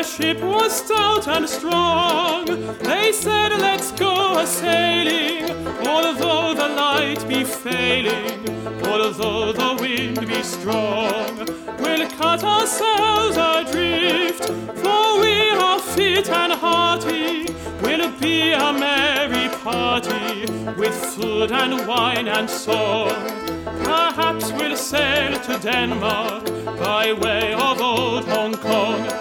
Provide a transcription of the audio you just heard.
Their ship was stout and strong. They said, let's go a-sailing, although the light be failing, although the wind be strong. We'll cut ourselves adrift, for we are fit and hearty. We'll be a merry party, with food and wine and song. Perhaps we'll sail to Denmark by way of old Hong Kong.